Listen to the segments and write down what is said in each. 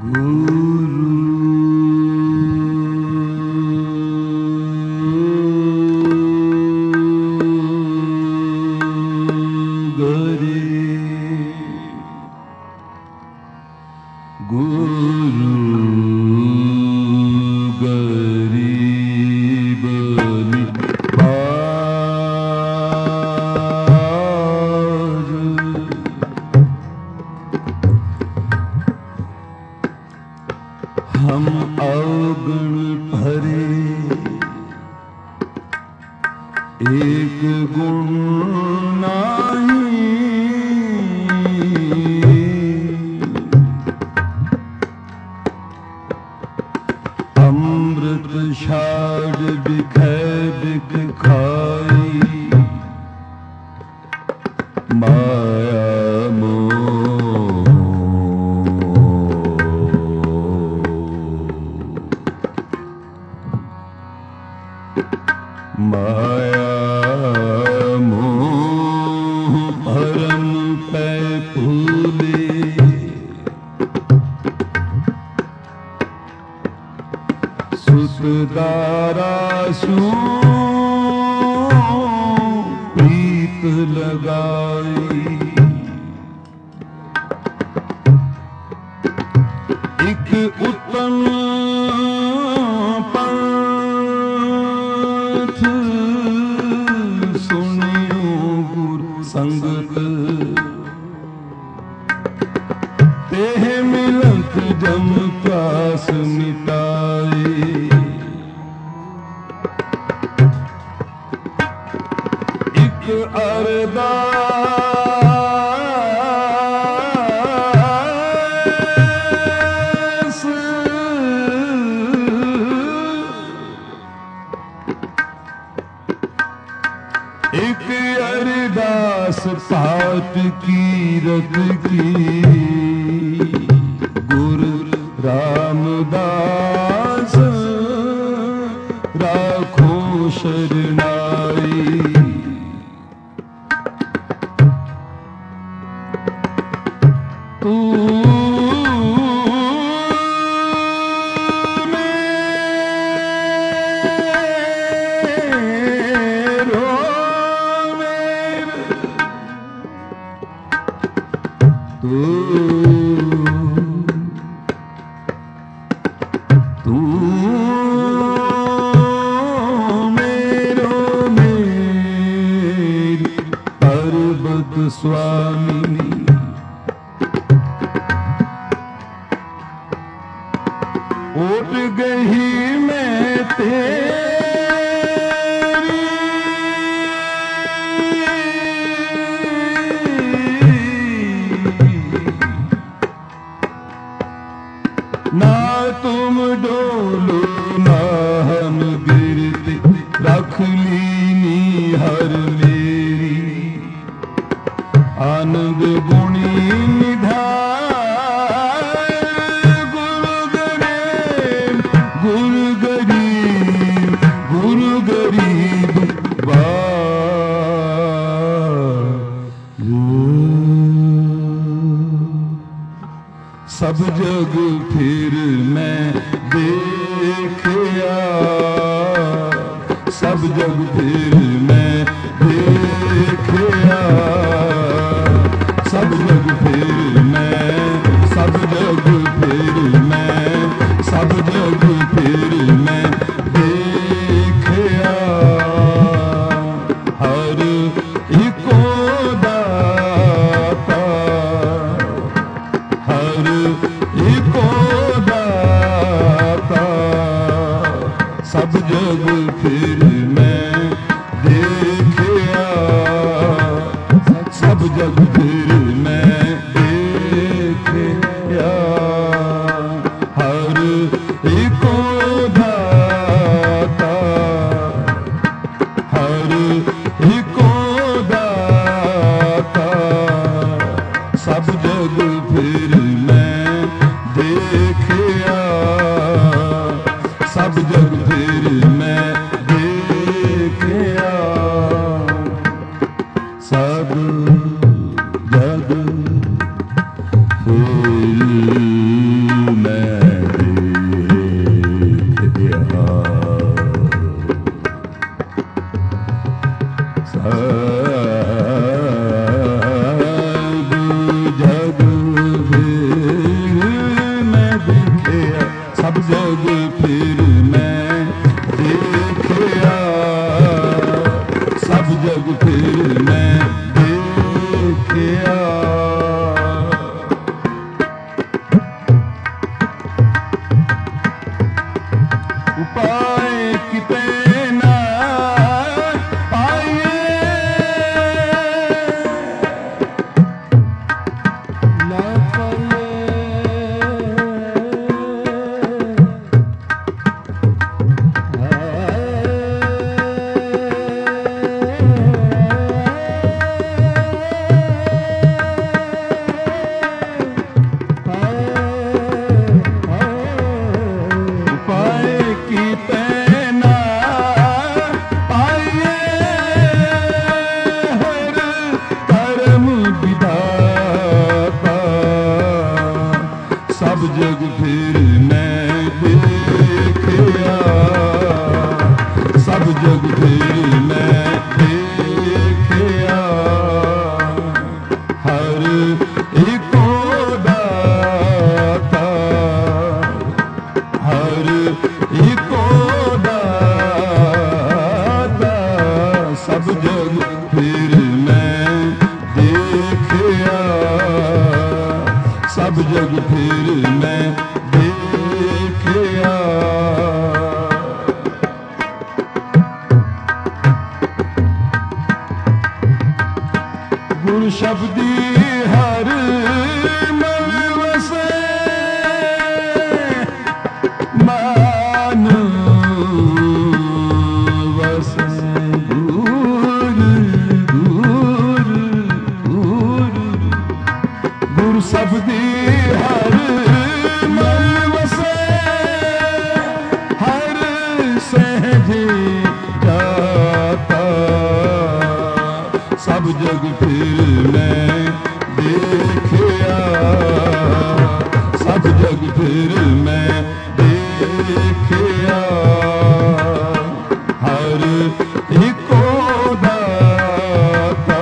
हम अवगुण भरे एक गुण नाही, अमृत छाड़ बिखै बिख खाई माया माया मोह भरम पै फूले, सुत दारासु प्रीत लगाई, एक उत्तम संगत तेह मिलत जम प्यास मिटाए, एक अरदास एक अरदास पाठ कीरत की, गुरु रामदास राखो शरणाई, तू तू मेरो मेर पर्वत स्वामी, उठ गई मैं तेरी ना तुम डोलो ना हम गिरते, रख लीनी हर मेरी आनंद गुणी निधान, गुरु गरीब गुरु गरीब गुरु गरीब सब जग फिर मैं देखया, सब जग फिर मैं देखया, सब जग फिर मैं, सब जग फिर मैं, सब जग फिर मैं देखया, हर इको दाता हर इको दाता, सब जग फिर मैं सब जग फिर मैं देखिया, सब जग फिर मैं देखिया। हर एको दाता, हर एको दाता, सब जग फिर मैं देखिया, सब जग फिर मैं देखिया। गुरु शब्दी हर मन वसे, मान वसे। गुरु गुरु गुरु गुरु शब्दी हर मन वसे, हर सहज जाता, सब जग फिर मैं देखिया, सब जग फिर मैं देखिया। हर एको दाता,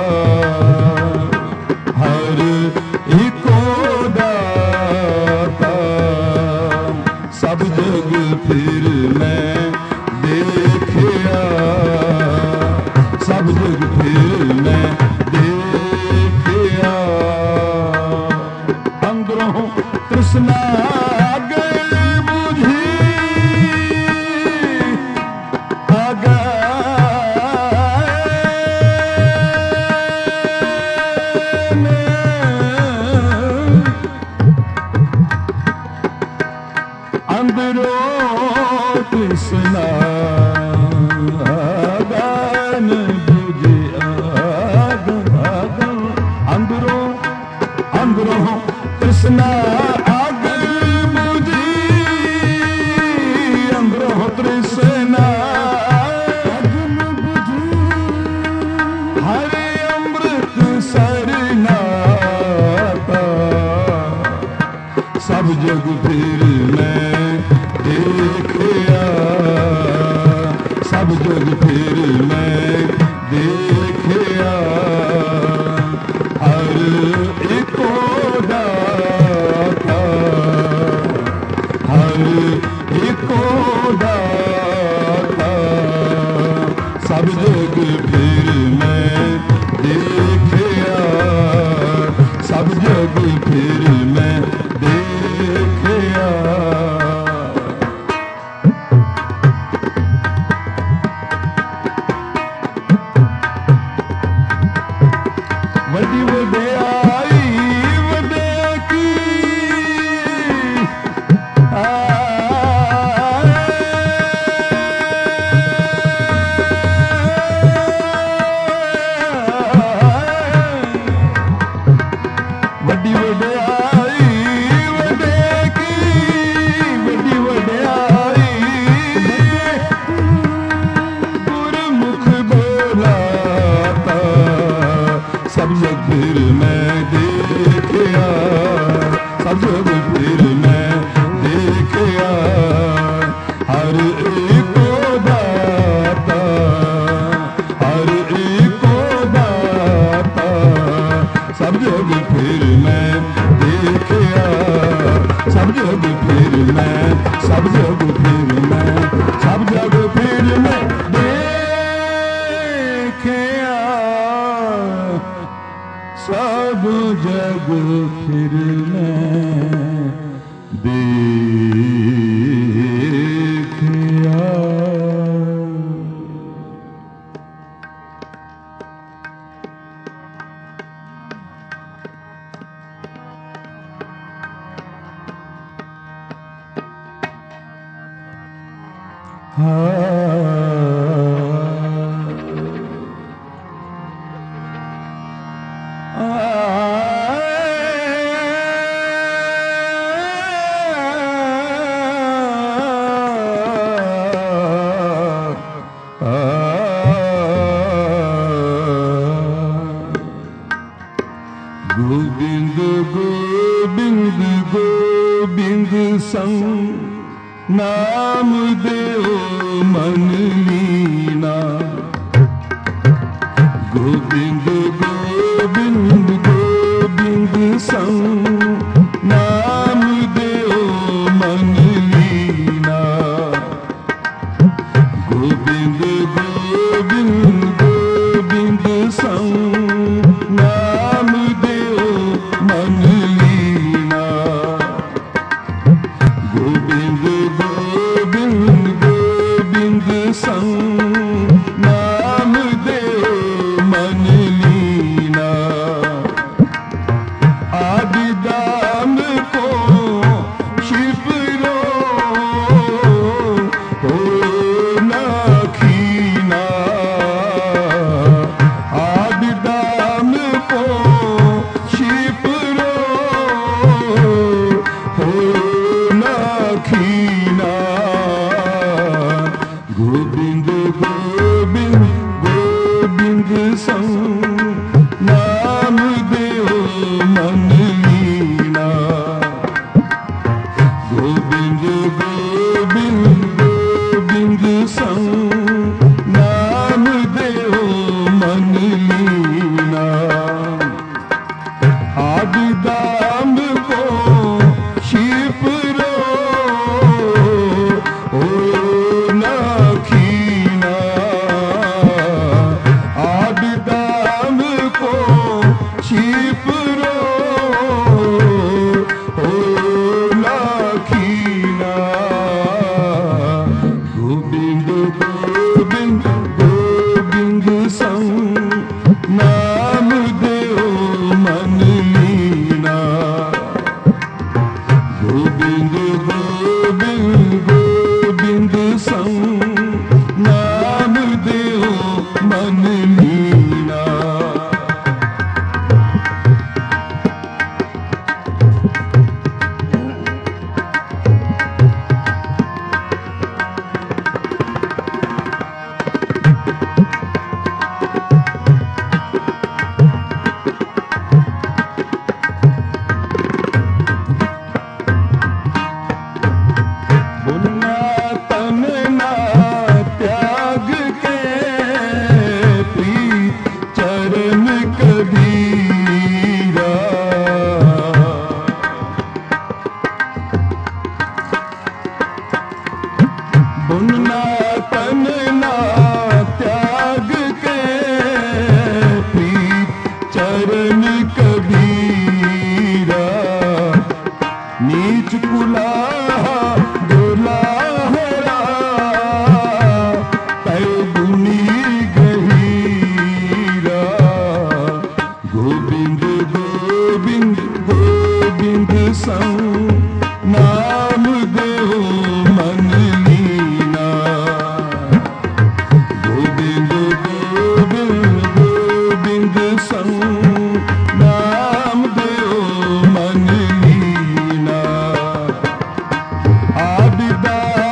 हर एको दाता, सब जग फिर मैं देखिया, सब जग फिर मैं देखिया। अंदरों तृष्णा गए बुझी, अंदरों तृष्णा आगन बुझे, आगन अंदरों, अंदरों तृष्णा आगन बुझी, अंदरों तृष्णा आगन बुझी। हरे अमृत सरनाता, सब जग फिर मैं देखिया, सब जग फिर मैं देखिया। हर एको दाता, हर एको दाता, सब जग फिर मैं देखिया, सब जग फिर मैं देखिया। वड्डी वड्याई वड्या की, वड्डी वड्याई वड्या की, वड्डी वड्याई गुरमुख बोलाता, सब जग फिर मैं देखिया, सब जग फिर मैं देखिया। हर एको दाता, हर एको दाता, सब जग फिर मैं देखिया, सब जग फिर मैं, सब जग फिर मैं, सब जग फिर मैं देखिया, सब जग फिर मैं देखिया। गोविंद गोविंद गोविंद गोबिंद संग नाम देओ मन लीना। गोबिंद गोबिंद गोबिंद संग नाम देओ मन लीना। गोबिंद गोबिंद गोबिंद संग नाम देओ मन लीना। गोबिंद गोबिंद गोबिंद संग नाम देओ मन लीना। आदि दाम को शिपरो हो न खीना। आदि दाम को शिपरो हो न खीना। गोबिंद गोबिंद गोबिंद संग नाम देओ मन लीना। गोबिंद गोबिंद गोबिंद संग नाम देओ मन लीना। आदि दाम को शिपरो हो न खीना। आदि दाम को शिपरो हो न खीना। गोबिंद गोबिंद गोबिंद संग नाम देओ मन लीना। गोबिंद गोबिंद गोबिंद संग नाम देओ मन लीना। बुनना तन ना त्याग के प्रीत चरण कबीरा। नीच कुलाहा दुलाहरा तय गुनी गहीरा। गोबिंद गोबिंद गोबिंद संग नाम देओ मन लीना। गोबिंद गोबिंद गोबिंद संग नाम देओ मन लीना। आदि दाम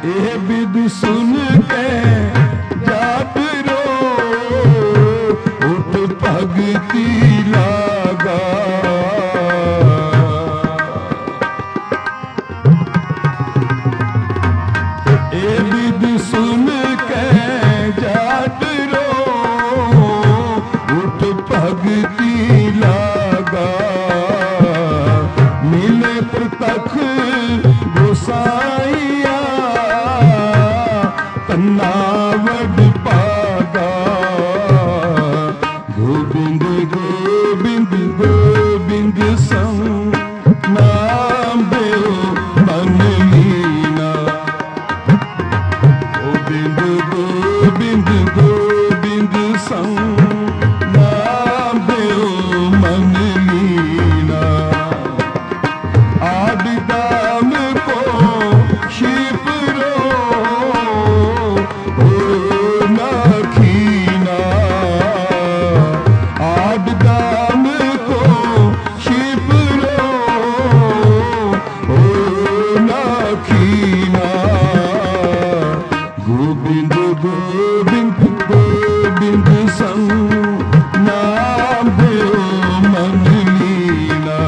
ये विद सुन के जात रो उठ भगती लागा। ये विद सुन के जात रो उठ भगती लागा। मिले प्रतख गोसाइया तन्नावड पागा। गोविंद गोविंद गोविंद सं नाम देव मन लीना। गोविंद गोविंद गोविंद सं नाम देव मन लीना। आदिदाम को शिप रो नाखीना। आदिदाम को शिप रो नाखीना। गोविंद गोविंद गोविंद सं नाम देव मन लीना।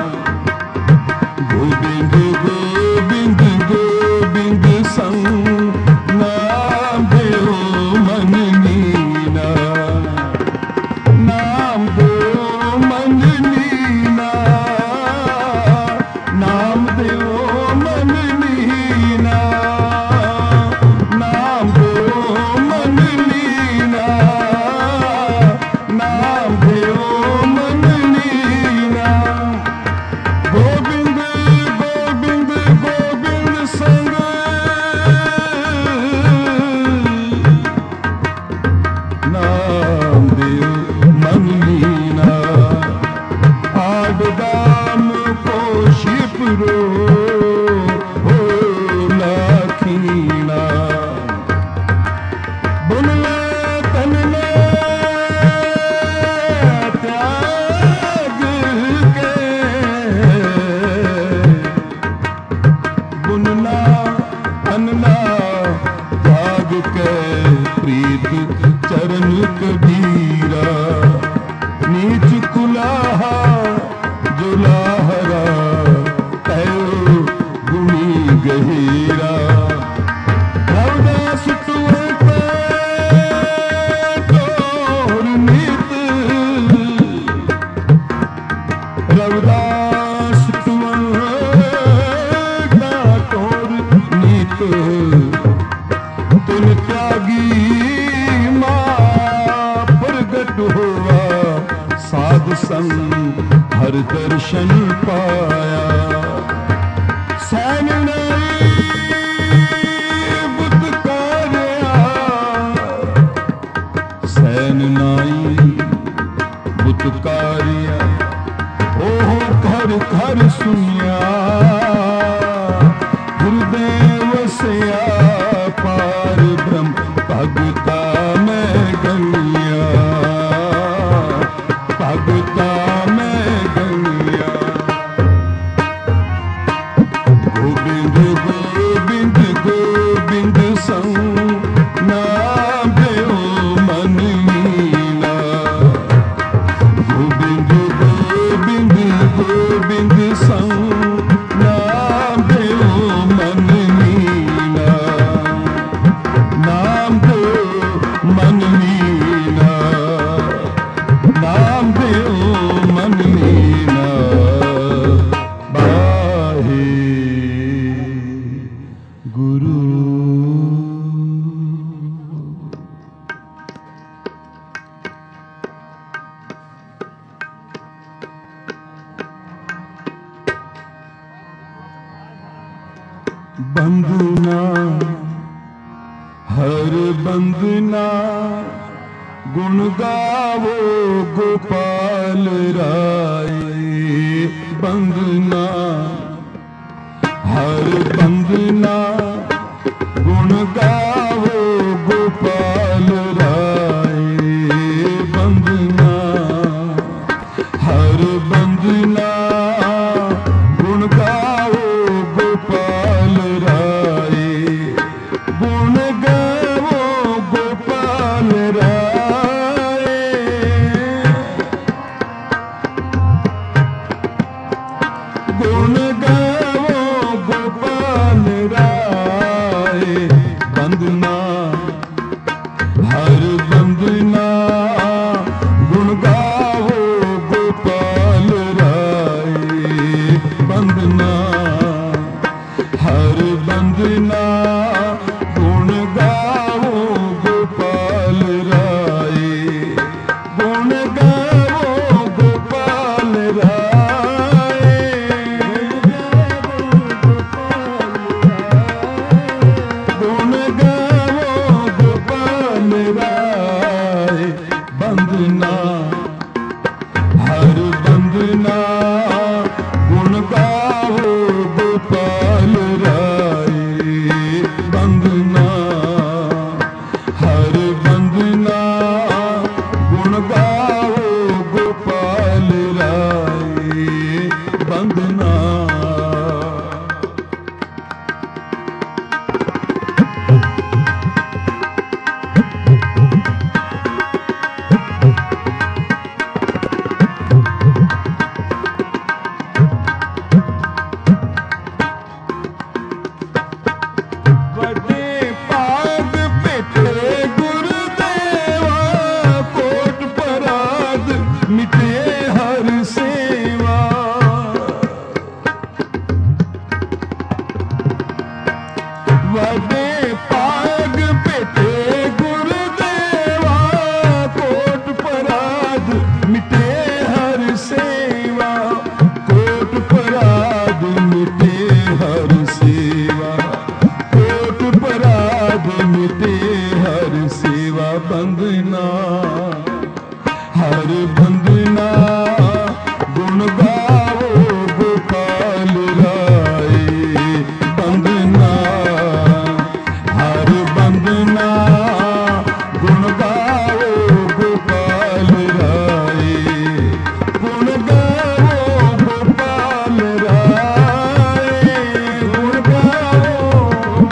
गोविंद गोविंद गोविंद सं नाम देव मन लीना। नाम देव मन लीना। नाम देव मन लीना। नाम देव मन लीना। नाम देव मन लीना। गोविंद गोविंद गोविंद संग नाम देव मन लीना। आडदाम को शिप रो लाखीना। बुनले तनले त्याग के बुनना तनना त्याग के प्रीत चरण कबीरा। नीच कुलाहा जुलाहरा तयो गुणी गहीरा। रवदास तुअ तोर नीत। रवदास तुअ तोर नीत। तुन त्यागी मां प्रगट हुआ। साध संग हर दर्शन पाया। सैन नहीं बुत कार्या। सैन नाई बुत कार्या। ओहो घर घर सुनिया। गुरुदेव वसया पार ब्रह्म भगता में गनिया। भगता में गनिया। गोविंद गोविंद गोविंद सं नाम देव मन लीना। गोविंद गोविंद गोविंद सं नाम देव मन लीना। नाम देव मन लीना। नाम देव मन लीना। बाहे गुरु। बंदना हर बंदना गुण गावो गोपाल राय। बंदना हर बंदना गुण गावो गोपाल राय। बंदना हर बंदना गुण गावो गोपाल राय। हर बंदना गुण गाओ गोपाल राय, गुण गाओ गोपाल राय, गुण गाओ गोपाल राय। बंदना हर बंदना गुण गाओ गोपाल राय, बंदना हर बंदना गुण गाओ गोपाल राय, बंदना। वडे पाग पेटे गुरुदेवा, कोट पराध मिटे हर सेवा, कोट पराध मिटे हर सेवा, कोट पराध मिटे हर सेवा। बंदना हर बंदना गुण गाओ गोपाल राय, बंदना हर बंदना गुण गाओ गोपाल राय, गुण गाओ गोपाल राय, गुण गाओ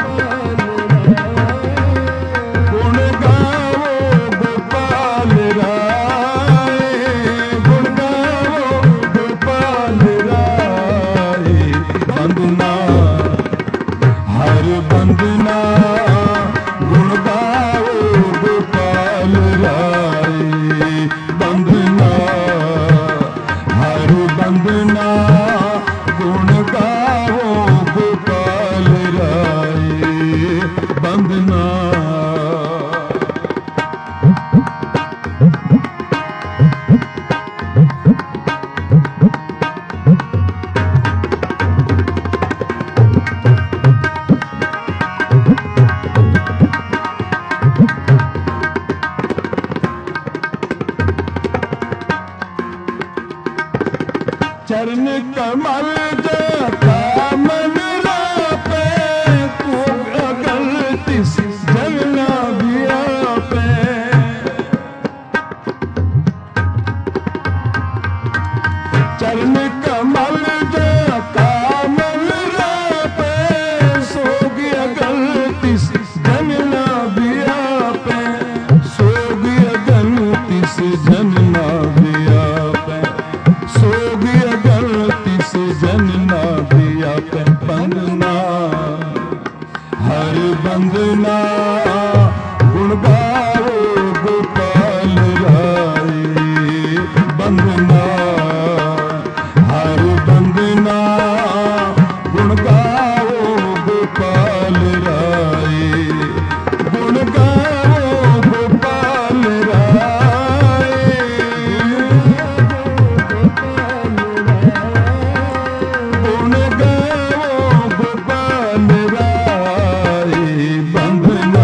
गुण गाओ गोपाल राय, गुण गाओ गोपाल राय। बंदना हर बंदना गुण गाओ गोपाल राय, बंदना हर बंदना गुण गाओ गोपाल राय, बंदना। चरण कमल जाता मन रापे, को अगल तिस जलना भी आपे। चरण कमल जाता मन रापे, सोग अगल तिस जलना भी आपे, सोग अगल तिस जलना भी आपे, सोग तिस जनना दिया पे। बंदना हर बंदना गुण गाओ गोपाल राय, बंदना हर बंदना गुण गाओ गोपाल राय, गुण गाओ गोपाल राय, गुण गाओ गोपाल राय। बंदना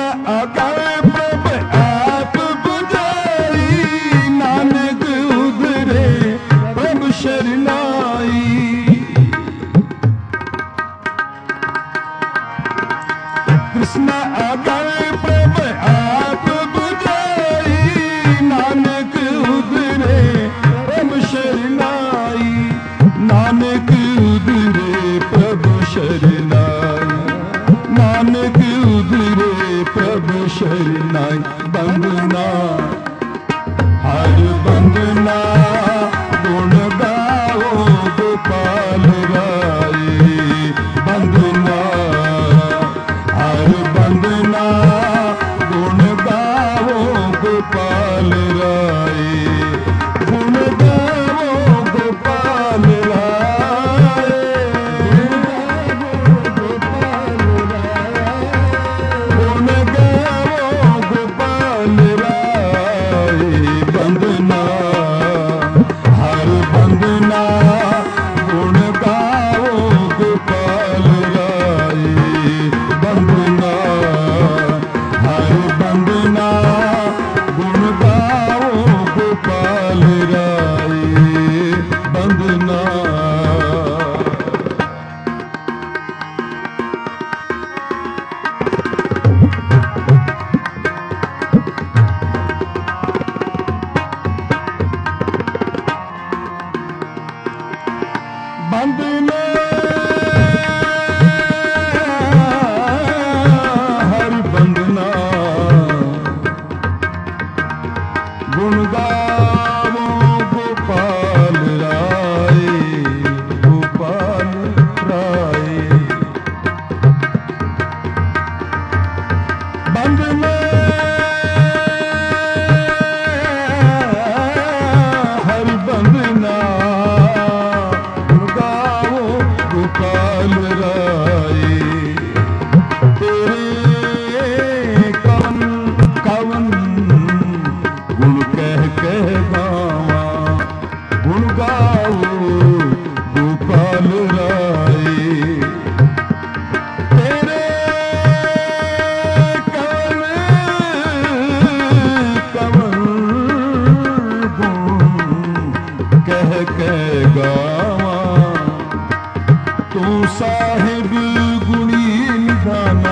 अगल प्रभ आप बुझाई, नानक उधरे प्रभ शरनाई। कृष्ण अगल प्रभ आप बुझाई, नानक उधरे प्रभ शरनाई, नानक उधरे प्रभ शरनाई, नानक उधरे प्रभु शरनाई। बंदना हर बंदना गुण गाओ गोपाल राय, बंदना हर बंदना गुण गाओ गोपाल राय, गुण गाओ गोपाल राय, गुण गाओ गोपाल राय। बंदना हर बंदना गुण गाओ गोपाल राय, बंदना हर बंदना गुण गाओ गोपाल राय, बंदना। बंदना हर बंदना गुण गाओ गोपाल राय, गोपाल राय। बंदना हर बंदना गुण गाओ गोपाल राय। तेरे कवन कवन गुण कह गावा, गुण गाओ गोपाल राय। तेरे कवन कवन गुण कह गावा, तू साहिब गुणी निधाना,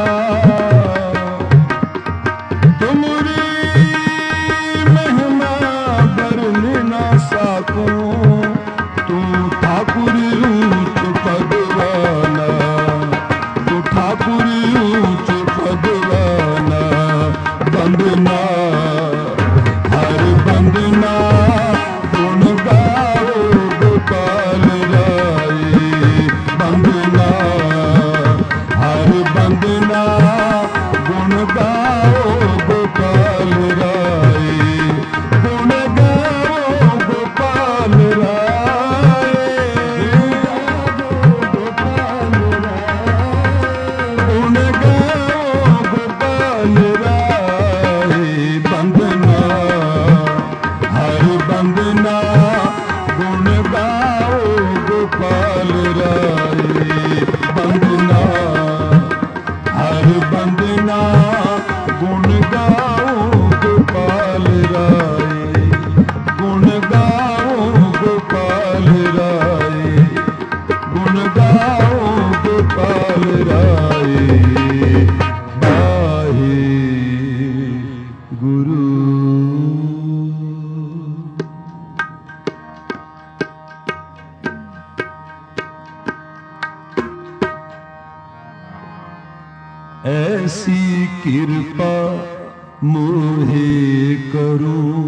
तुमरी महिमा बरन ना साको, तू ठाकुर ऊंच पदवाना, तू ठाकुर ऊंच पदवाना। बंदना हर बंदना गुण गाओ गोपाल राय, बंदना हर बंदना गुण गाओ गोपाल राय, गुण गाओ गोपाल राय, गुण गाओ गोपाल राय। बंदना हर बंदना गुण गाओ गोपाल राय, बंदना हर बंदना गुण गाओ गोपाल राय, गुण गाओ गोपाल राय, गुण गाओ गोपाल राय। वाहे गुरु। ऐसी कृपा मोहे करूं,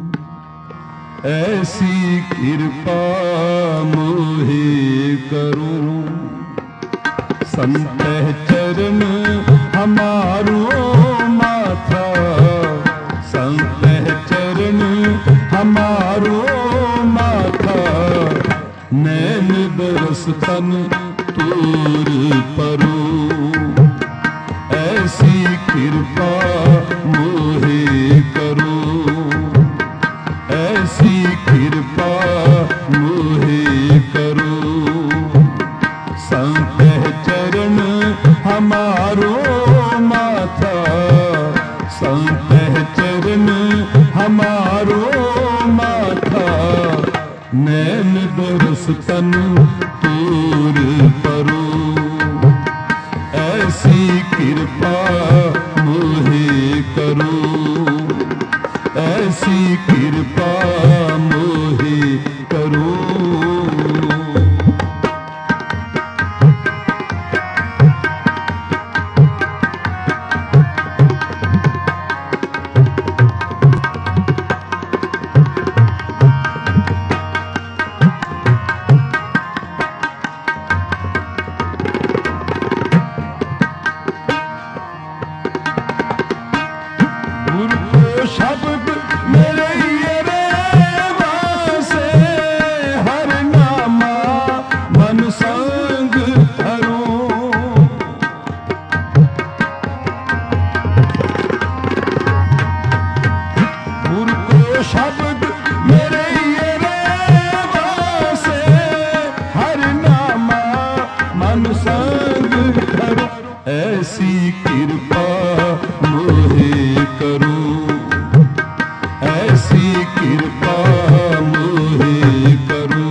ऐसी कृपा मोहे करूं, संत चरण हमारो माथा, संत चरण हमारो माथा, नैन बरस तन तूर परो। ऐसी कृपा मोहे करो, ऐसी कृपा मोहे करो, संत चरण हमारो माथा, चरण हमारो माथा, नैन दरस तन तूर परो, ऐसी कृपा मोहे करो, ऐसी कृपा मोहे करो। शब्द मेरे ये वासे, हर नामा मन संग धरो, गुरु को शब्द मेरे ये वासे, हर नामा मन संग धरो, ऐसी कृपा मोहे करो, ऐसी कृपा मोहे करो।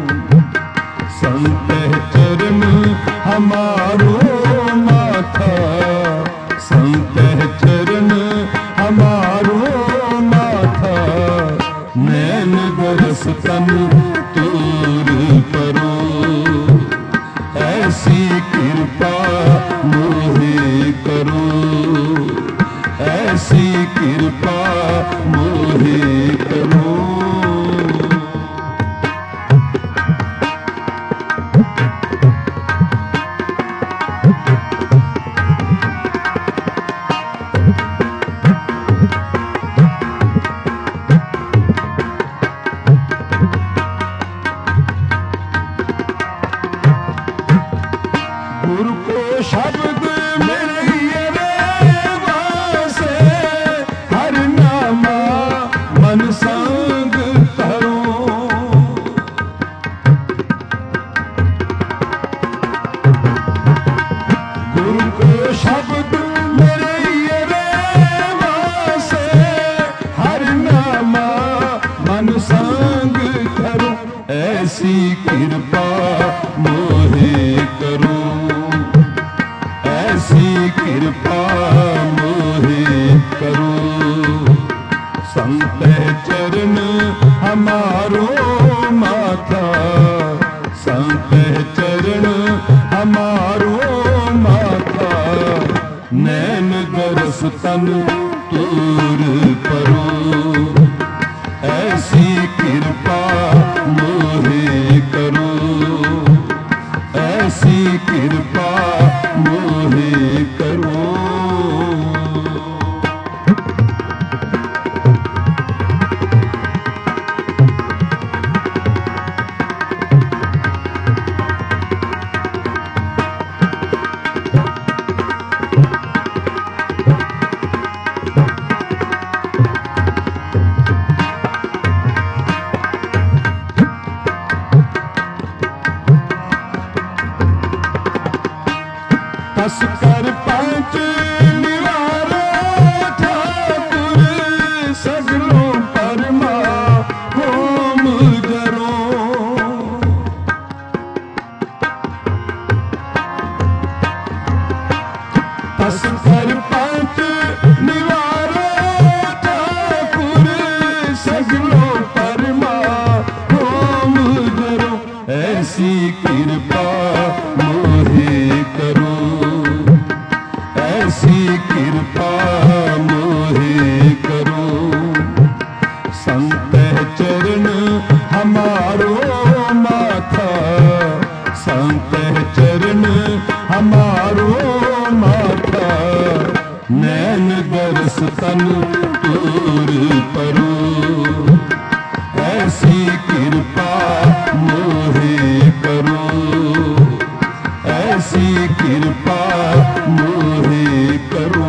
संत चरण हमारो माथा, संत चरण हमारो माथा, नैन दरस तन तूर परो, ऐसी कृपा मोहे करो, ऐसी कृपा मोहे करो। गुरु को शब्द मेरे मन संग धरो, गुरु को शब्द मेरे ये वासे, हर नामा मन संग धरो, ऐसी कृपा मोहे करो, ऐसी कृपा मोहे करो। संत चरण हमारो माथा, संत चरण हमारो माथा, नैन दरस तन तूर परो, ऐसी कृपा मोहे करो, ऐसी कृपा मोहे करो। तस कर पंच निवारो ठाकुर, सगलों परमा होम जरो, तस कर पंच निवारो ठाकुर, सगलों परमा होम जरो, ऐसी कृपा मोहे करो, ऐसी कृपा मोहे करो। संत चरण हमारो माथा, संत चरण हमारो माथा, नैन दरस तन तूर परो, ऐसी कृपा मोहे करो, ऐसी कृपा मोहे करो।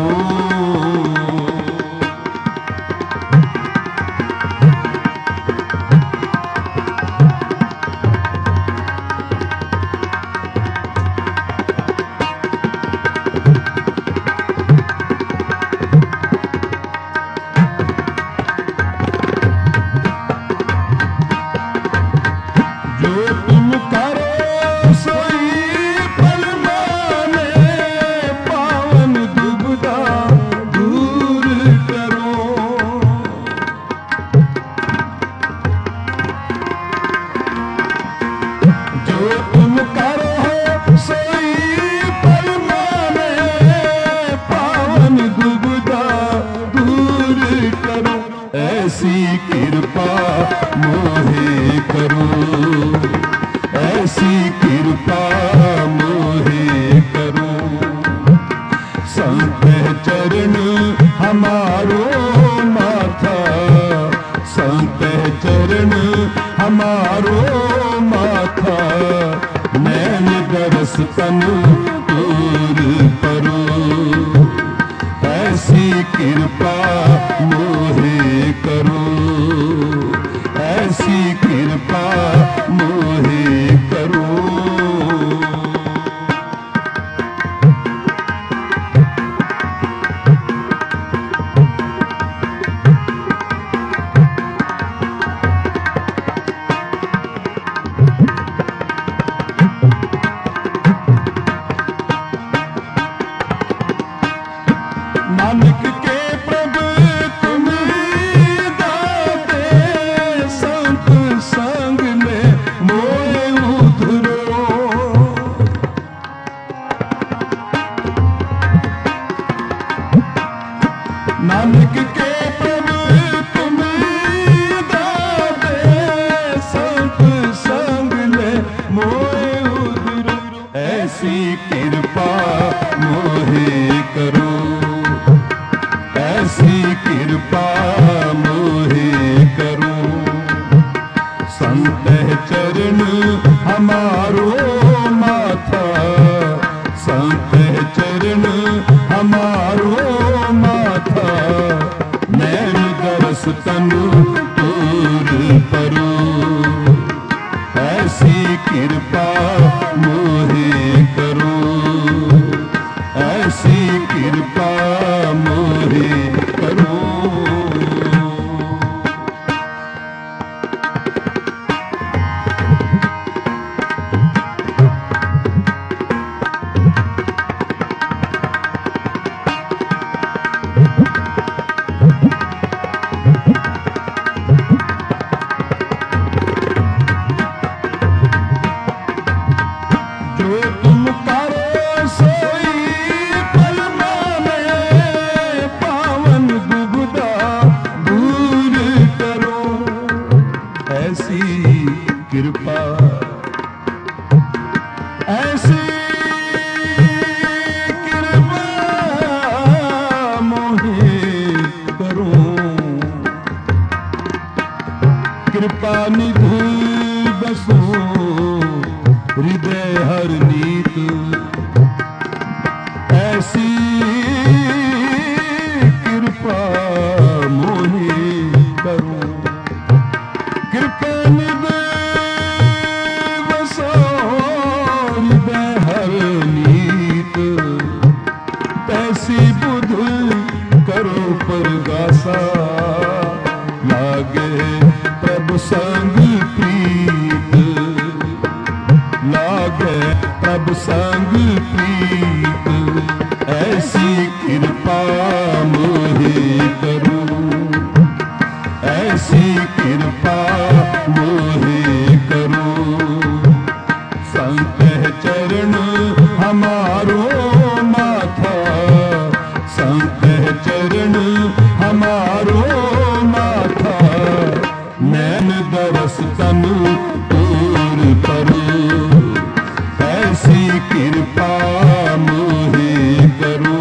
कृपा मोहे करो, ऐसी कृपा मोहे करो। संत चरण हमारो माथा, संत चरण हमारो माथा, नैन दरस तन दूर करो, ऐसी कृपा मोहे करो, ऐसी कृपा मोहे करो। नानक के प्रभु तुम दाते, संत संग में मोए उधरो। नानक के प्रभु तुम दाते, संत संग में मोए उधरो, ऐसी कृपा मोहे करो, ऐसी कृपा मोहे करो। संत चरण हमारो माथा, संत चरण हमारो माथा, नैन दरस तनु दूर करो, ऐसी कृपा मोहे करो, ऐसी कृपा मोहे करो। जो तुम करो सोई फल माने, पावन दुबदा दूर करो, ऐसी कृपा, ऐसी कृपा मोहे करो। कृपा निधि बसो हृदय हर नीत, ऐसी कृपा मोहे करो। कृपा निधि बसो हृदय हर नीत, तैसी बुध करो परगासा, लागे प्रभु संग प्रीत, लागे प्रभु संग प्रीत, ऐसी कृपा मोहे करो, ऐसी कृपा मोहे करो। संत चरण हमारो माथा, संत चरण हमारो माथा, नैन दरस तनु दूर करो, ऐसी कृपा मोहे करो,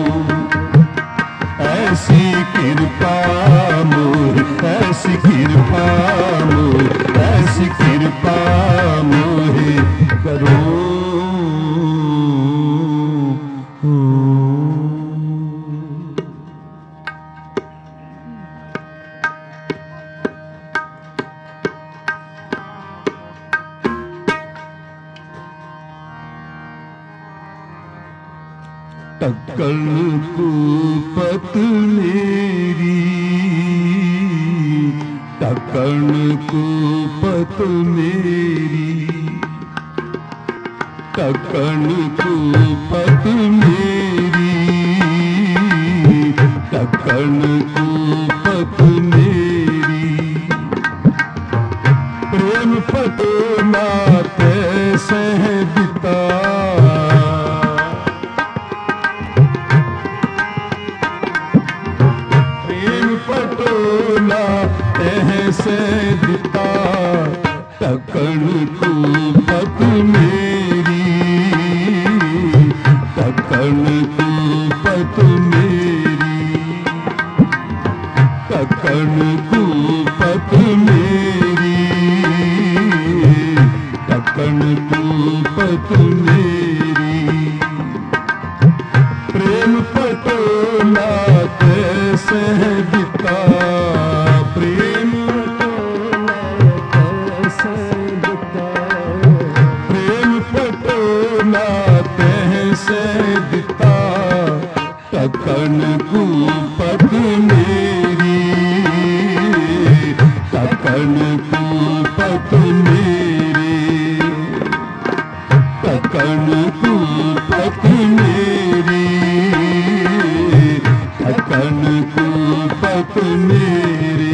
ऐसी कृपा मोहे, ऐसी कृपा मोहे, ऐसी कृपा मोहे करो। टक्कन कुपत मेरी, टक्कन कुपत मेरी, टक्कन कुपत मेरी, टक्कन कुपत मेरी। प्रेम पत नाते सह बिता, पटो पटोला ऐसे दिता तकन कूपत मेरी तकन कूपत मेरी तकन कूपत मेरी तकन कूपत मेरी प्रेम पटोला कैसे दिता प्रेम पटोला कैसे दिता तकन कूपत मेरी तकन कूपत मेरी तकन कूपत मेरी तकन कूपत मेरी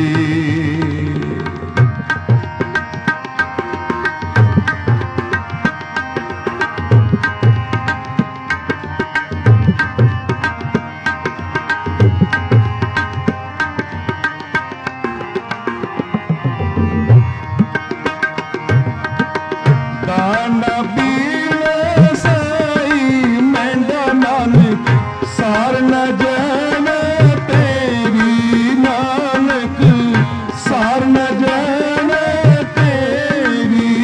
सार न जाने तेरी नानक सार न जाने तेरी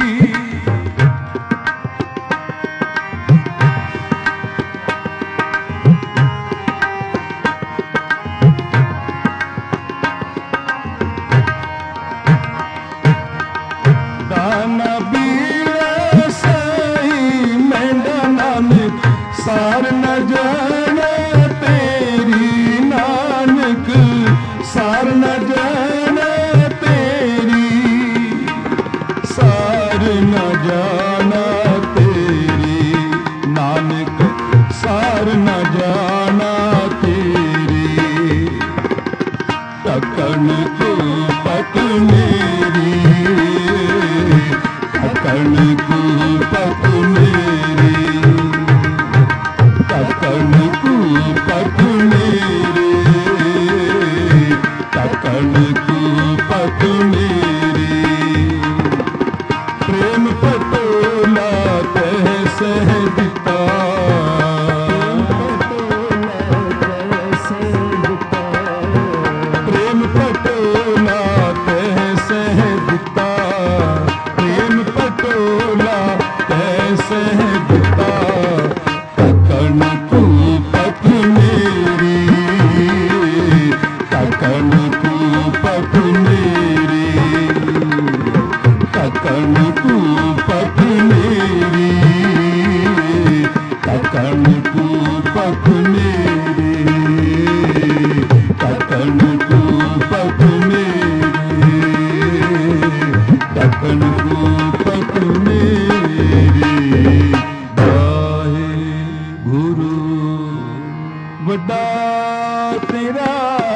दाना बीड़ा सही मेंढा नानक सार न जाने तेरी नानक सार न जाने तेरी सार न जाना तेरी नानक सार न जाना तेरी तकन कूपत मेरी तकन कूपत मेरी तकन कूपत मेरी तकन कूपत मेरी प्रेम पटोला कैसे दिता प्रेम पटोला कैसे दिता प्रेम पटोला कैसे दिता तकन कूपत मेरी तकन कूपत मेरी तकन कूपत मेरी तकन कूपत मेरी तकन कूपत मेरी तकन कूपत मेरी गुरु वड्डा तेरा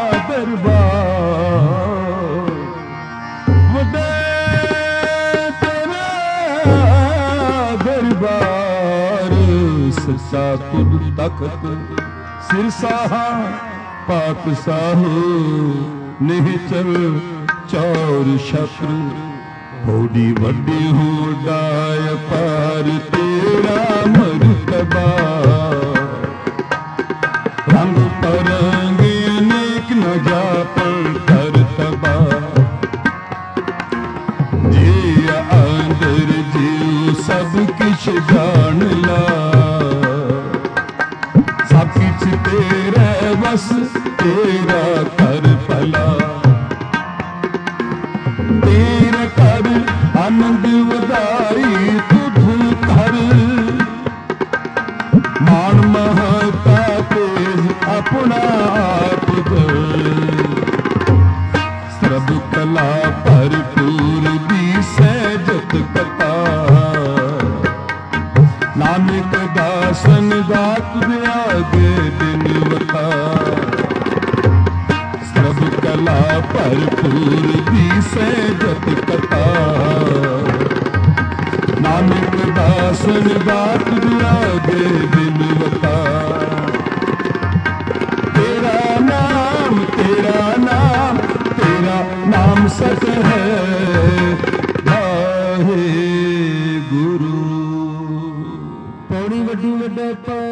दरबार वड्डा तेरा दरबार सच्चा तुद तखत सिरसाहा पाक साहो निहचल चौर शत्रु थोड़ी वड्डी हो डाय पार तेरा मर्तबा रंग परंगे अनेक न जापन करतबा जी अंदर जीव सब किछ जान ला सब किछ तेरे बस तेरा कर भला तेरा कर आनंद वधाई तुझ कर मान महता तेज अपना आप सर्ब कला भरपूर दी सहजत कथा नानक दासन दात आगे दिन बता सर्ब कला भरपूर दी सहजत कथा नानक दासन दात आगे दिन बता तेरा नाम तेरा नाम सत है वाहे गुरु। पौड़ी वड्डी वड्डा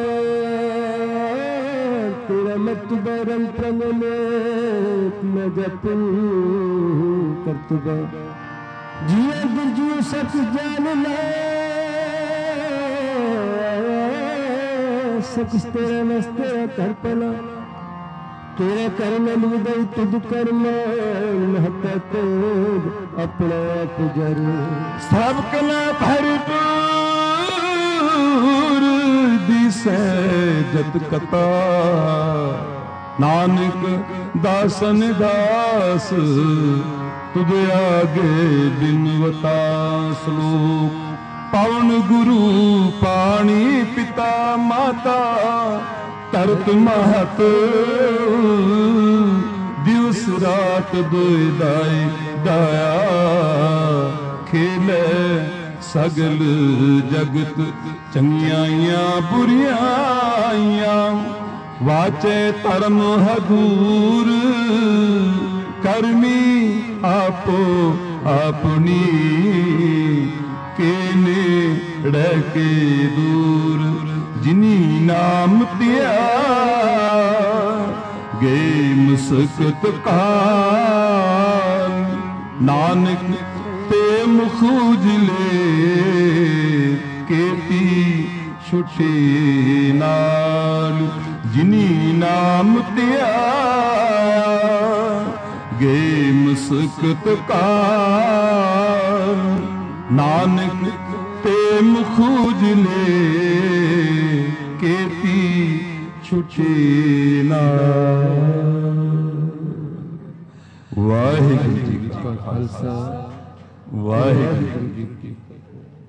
पार तेरा मतबा रंग प्रंग में मैं जपू करतबा जिया गुरजू सच जान ले सच तेरे नस्ते कर पला तेरे कर्म लुदई तुझ कर्म महता तेज अपना पुजर सब कला भरपूर दिसे जत कथा नानक दासन दास तुझ आगे बिनवता श्लोक पवन गुरु पानी पिता माता तरत महत दिवस रात दुदाई दाया खेले सगल जगत चंगियाइयां बुरियाइयां वाचे धर्म हजूर करमी आपो अपनी के नेड़े के दूर जिनी नाम तिया गे मुस्कत काल नानक ते मुखुजले केती छुटे नाल जिनी नाम तिया गे मुस्कत काल नानक ते मुखुजले केती छुटे नाल। वाहिगुरू जी का खालसा वाहिगुरू जी की